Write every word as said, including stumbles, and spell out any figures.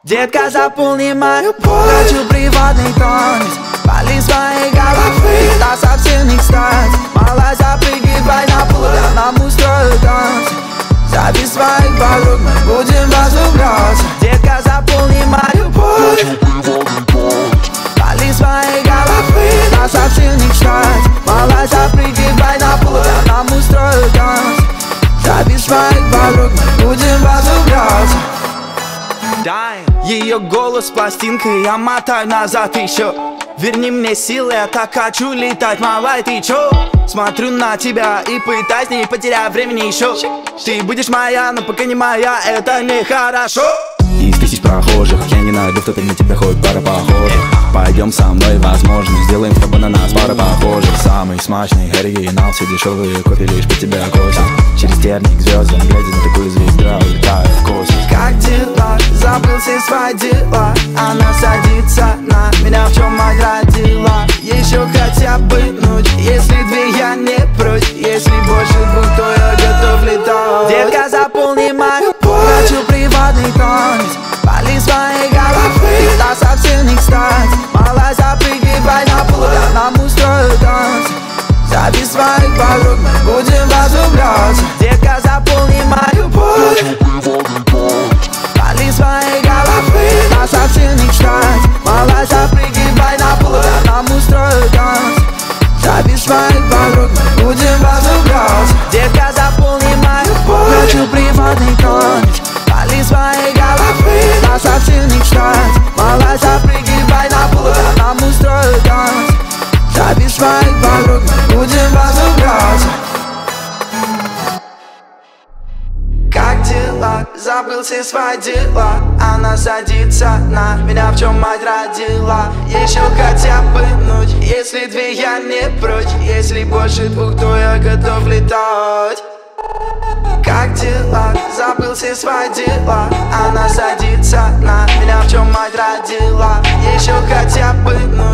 Детка, заполни мою боль. Хочу приватный тонус, пали своей головы. Да совсем не кстати. Малая, запрыгивай на пол, я нам устрою танцы. Зови своих подруг, мы будем влюбляться. Детка, заполни мою боль. Пали своей головы, да совсем не кстати. Малая, запрыгивай на пол, я нам устрою танцы. Зови своих подруг, мы будем влюбляться. Ее голос пластинкой, я мотаю назад еще. Верни мне силы, я так хочу летать, малай, ты чё? Смотрю на тебя и пытаюсь, не потеряя времени еще. Ты будешь моя, но пока не моя, это нехорошо. Из тысяч прохожих я не найду, кто-то на тебя хоть пара похожих. Пойдем со мной, возможно, сделаем с тобой на нас пара похожих. Самый смачный оригинал, все дешевые кофе лишь по тебя косят. Через терник звездам, глядя на такую звезду, улетаю в космос. Как дела? Забыл все свои дела. Она садится на меня, в чем мать родила. Еще хотя бы ночь, если две я не прочь. Если больше двух, то я готов летать. Детка, заполни мою боль. Хочу приватный тонус, пали своей головы. Да совсем не кстати. Малая, запрыгивай на пол, я нам устрою танцы. Зови своих подруг, мы будем влюбляться. Детка, заполни мою боль. Пали своей головы, да совсем не кстати. Малая, запрыгивай на пол, я нам устрою танцы. Зови своих подруг, мы будем влюбляться. Детка, заполни мою боль. Хочу приватный тонус, пали своей головы, да совсем не кстати. Малая, запрыгивай на пол, я нам устрою танцы. Зови своих подруг, мы будем влюбляться. Как дела? Забыл все свои дела. Она садится на меня, в чем мать родила. Еще хотя бы ночь, если две я не прочь. Если больше двух, то я готов летать. Как дела? Забыл все свои дела. Она садится на меня, в чем мать родила. Еще хотя бы ночь.